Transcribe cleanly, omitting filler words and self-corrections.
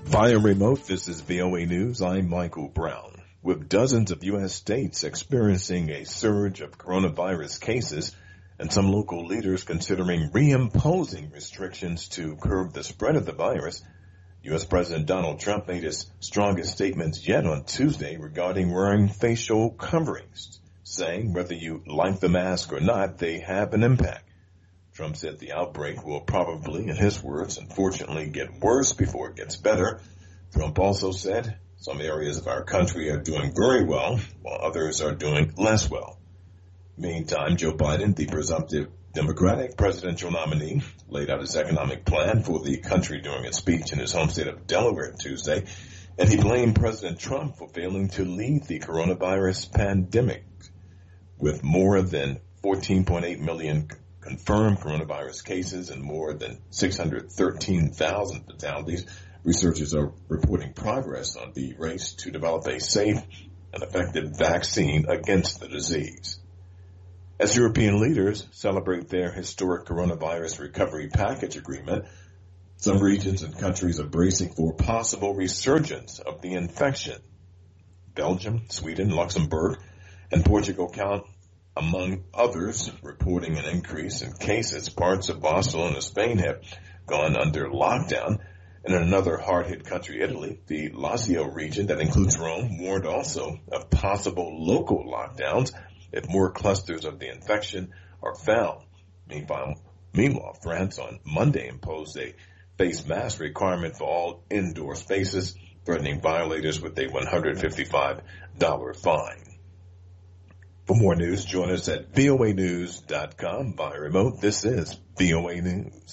Via remote, this is VOA News. I'm Michael Brown. With dozens of U.S. states experiencing a surge of coronavirus cases and some local leaders considering reimposing restrictions to curb the spread of the virus, U.S. President Donald Trump made his strongest statements yet on Tuesday regarding wearing facial coverings, saying whether you like the mask or not, they have an impact. Trump said the outbreak will probably, in his words, unfortunately get worse before it gets better. Trump also said some areas of our country are doing very well, while others are doing less well. Meantime, Joe Biden, the presumptive Democratic presidential nominee, laid out his economic plan for the country during a speech in his home state of Delaware Tuesday, and he blamed President Trump for failing to lead the coronavirus pandemic. With more than 14.8 million confirmed coronavirus cases and more than 613,000 fatalities, researchers are reporting progress on the race to develop a safe and effective vaccine against the disease. As European leaders celebrate their historic coronavirus recovery package agreement, some regions and countries are bracing for possible resurgence of the infection. Belgium, Sweden, Luxembourg, and Portugal count among others, reporting an increase in cases. Parts of Barcelona, Spain have gone under lockdown. And in another hard-hit country, Italy, the Lazio region that includes Rome warned also of possible local lockdowns if more clusters of the infection are found. Meanwhile, France on Monday imposed a face mask requirement for all indoor spaces, threatening violators with a $155 fine. For more news, join us at voanews.com via remote. This is VOA News.